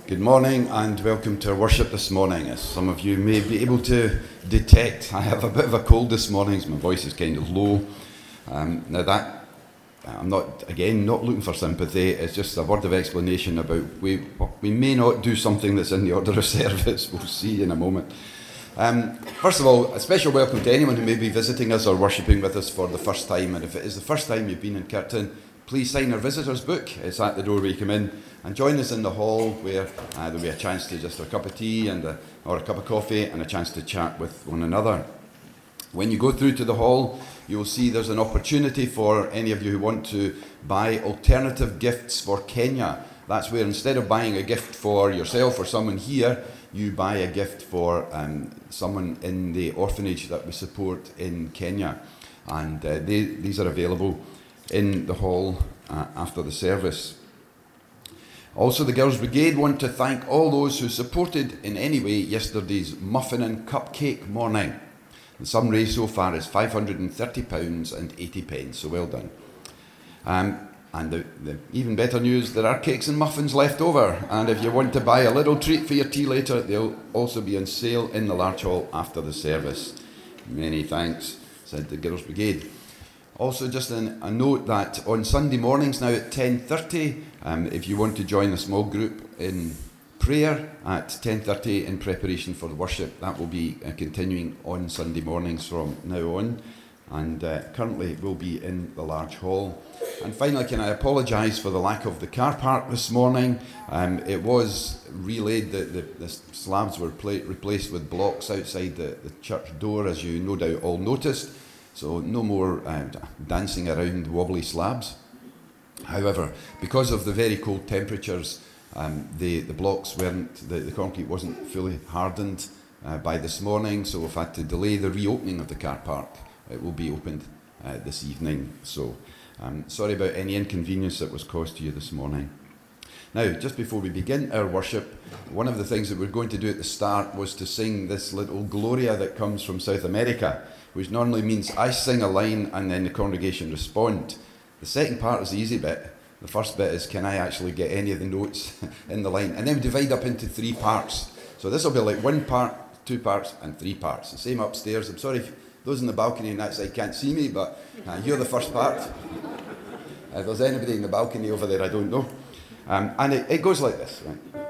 Good morning and welcome to our worship this morning. As some of you may be able to detect, I have a bit of a cold this morning, so my voice is kind of low. Now that, I'm not looking for sympathy, it's just a word of explanation about we may not do something that's in the order of service. We'll see in a moment. First of all, a special welcome to anyone who may be visiting us or worshipping with us for the first time. And if it is the first time you've been in Kirton, please sign our visitor's book. It's at the door where you come in, and join us in the hall where there'll be a chance to just have a cup of tea or a cup of coffee and a chance to chat with one another. When you go through to the hall, you'll see there's an opportunity for any of you who want to buy alternative gifts for Kenya. That's where instead of buying a gift for yourself or someone here, you buy a gift for someone in the orphanage that we support in Kenya. And these are available in the hall after the service. Also, the Girls' Brigade want to thank all those who supported in any way yesterday's muffin and cupcake morning. The sum raised so far is £530 and 80 pence, so well done. And the even better news, there are cakes and muffins left over, and if you want to buy a little treat for your tea later, they'll also be on sale in the large hall after the service. Many thanks, said the Girls' Brigade. Also, just a note that on Sunday mornings now at 10:30, if you want to join a small group in prayer at 10:30 in preparation for the worship, that will be continuing on Sunday mornings from now on, and currently will be in the large hall. And finally, can I apologise for the lack of the car park this morning? It was relayed that the slabs were replaced with blocks outside the church door, as you no doubt all noticed. So no more dancing around wobbly slabs. However, because of the very cold temperatures, the blocks weren't, the concrete wasn't fully hardened by this morning, so we've had to delay the reopening of the car park. It will be opened this evening. So sorry about any inconvenience that was caused to you this morning. Now, just before we begin our worship, one of the things that we're going to do at the start was to sing this little Gloria that comes from South America, which normally means I sing a line and then the congregation respond. The second part is the easy bit. The first bit is, can I actually get any of the notes in the line? And then we divide up into three parts. So this will be like one part, two parts, and three parts. The same upstairs. I'm sorry if those in the balcony and that side can't see me, but you're the first part. If there's anybody in the balcony over there, I don't know. And it goes like this, right?